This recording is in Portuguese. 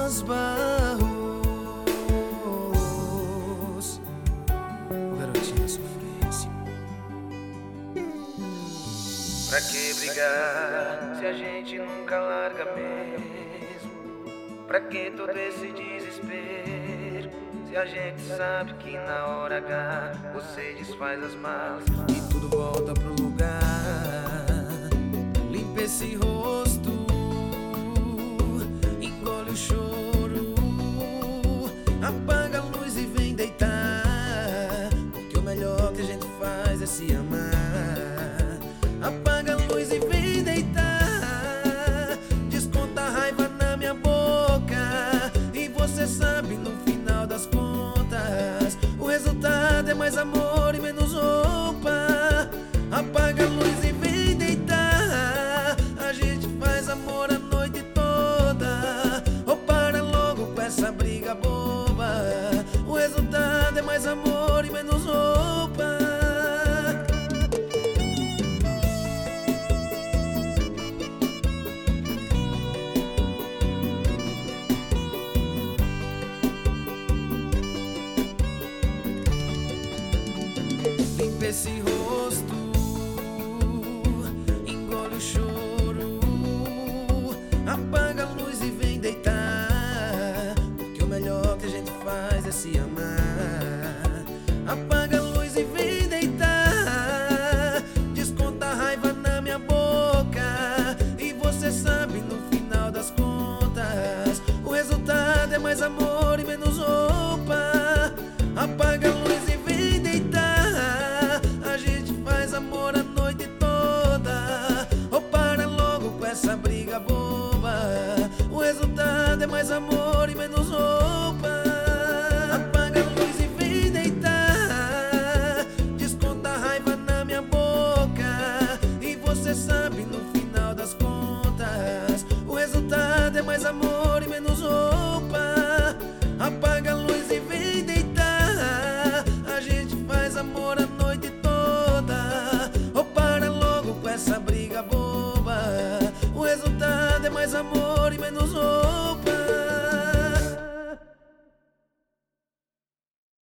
Thomas Barros, o garotinho da sofrência. Pra que brigar se a gente nunca larga mesmo? Pra que todo esse desespero se a gente sabe que na hora H você desfaz as malas E tudo volta pro lugar. Limpa esse rosto, engole o choro, apaga a luz e vem deitar, porque o melhor que a gente faz é se amar. Apaga a luz e vem deitar, desconta a raiva na minha boca, e você sabe no final das contas o resultado é mais amor e menos roupa. Apaga a luz e vem deitar, a gente faz amor a noite toda. Ou para logo com essa briga boba, o resultado é mais amor e menos roupa. Limpa esse rosto, engole o choro, apaga a luz e vem deitar, porque o melhor que a gente faz é se amar. Apaga a luz e vem deitar, desconta a raiva na minha boca, e você sabe no final das contas o resultado é mais amor e menos roupa. Apaga a luz e vem deitar, a gente faz amor a noite toda. Ou para logo com essa briga boba, o resultado é mais amor e menos roupa. Apaga a luz e vem deitar, desconta a raiva na minha boca, e você sabe no final das contas o resultado é mais amor e menos roupa. Apaga a luz e vem deitar, a gente faz amor a noite toda. Ou para logo com essa briga boba, o resultado é mais amor e menos roupa.